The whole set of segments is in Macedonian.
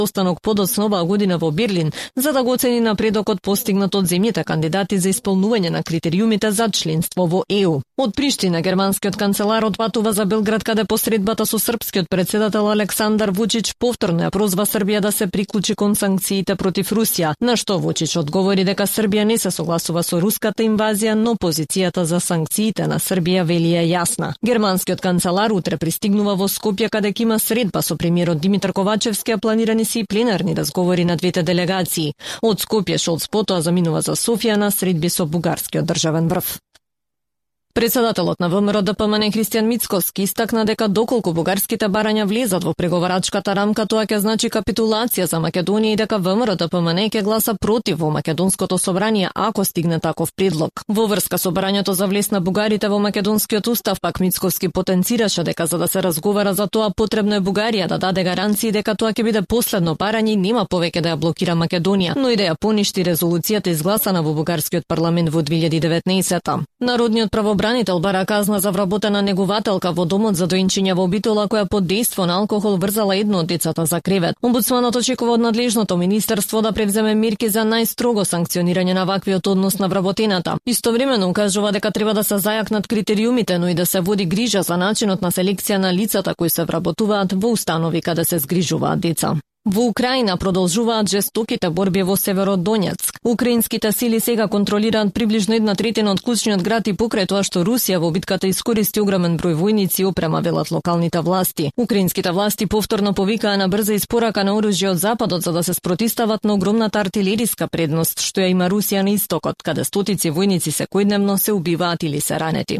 состанок подоцна оваа година во Берлин, за да го оцени напредокот постигнат од земјите кандидати за исполнување на критериумите за членство во ЕУ. Од Приштина германскиот канцелар отпатува за Белград, каде посредбата со српскиот председател Александар Вучич повторно ја прозва Србија да се приклучи кон санкциите против Русија, на што Вучич одговори дека Србија не се согласува со руската инвазија, но позицијата за санкциите на Србија вели е јасна. Германскиот канцелар утре пристигнува во Скопје, каде ќе има средба со премиерот Димитар Ковачевски, а планирани се и пленарни разговори на двете делегации. Од Скопје Шолц потоа заминува за Софија на средби со бугарскиот државен врв. Председателот на ВМРО ДПМН Христијан Мицкоски истакна дека доколку бугарските барања влезат во преговарачката рамка, тоа ќе значи капитулација за Македонија и дека ВМРО ДПМН ќе гласа против во Македонското собрание ако стигне таков предлог. Во врска со барањето за влез на бугарите во македонскиот устав, пак Мицкоски потенцираше дека за да се разговара за тоа потребно е Бугарија да даде гаранции дека тоа ќе биде последно барање и нема повеќе да ја блокира Македонија, но и да ја поништи резолуцијата изгласана во бугарскиот парламент во 2019-та. Народниот правобранител бара казна за вработена негувателка во домот за доенчиња во Битола која под дејство на алкохол врзала едно од децата за кревет. Омбудсманот очекува од надлежното министерство да превземе мерки за најстрого санкционирање на ваквиот однос на вработената. Истовремено укажува дека треба да се зајакнат критериумите, но и да се води грижа за начинот на селекција на лицата кои се вработуваат во установи каде се згрижуваат деца. Во Украина продолжуваат жестоките борби во Северодонецк. Украинските сили сега контролираат приближно 1/3 од клучниот град и покрај тоа што Русија во битката искористи огромен број војници и опрема, велат локалните власти. Украинските власти повторно повикаа на брза испорака на оружје од западот за да се спротистават на огромната артилериска предност што ја има Русија на истокот, каде стотици војници секојдневно се убиваат или се ранети.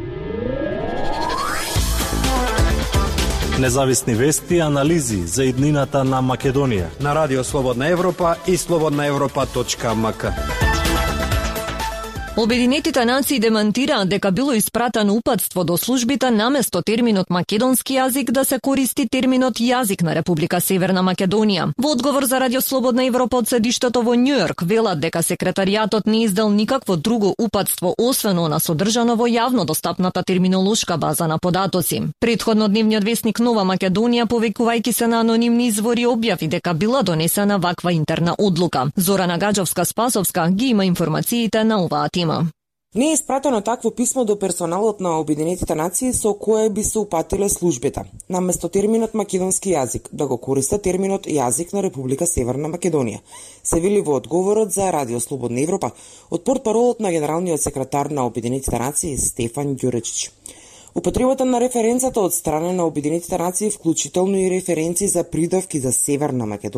Независни вести и анализи за иднината на Македонија на Радио Слободна Европа и slobodnaevropa.mk. Обединетите нации демантираат дека било испратено упатство до службите наместо терминот македонски јазик да се користи терминот јазик на Република Северна Македонија. Во одговор за Радио Слободна Европа од седиштето во Њујорк велат дека секретаријатот не издал никакво друго упатство освен она содржано во јавно достапната терминолошка база на податоци. Претходно дневниот весник Нова Македонија, повикувајќи се на анонимни извори, објави дека била донесена ваква интерна одлука. Зорана Гаджовска-Спасовска ги има информациите на оваа тема. Не е испратено такво писмо до персоналот на Обединетите нации со кое би се упатиле службите, наместо терминот македонски јазик, да го користат терминот јазик на Република Северна Македонија, се вели во одговорот за Радио Слободна Европа од портпаролот на генералниот секретар на Обединетите нации Стефан Ѓуречич. Употребата на референцата од страна на Обединетите нации, вклучително и референци за придавки за Северна Македонија,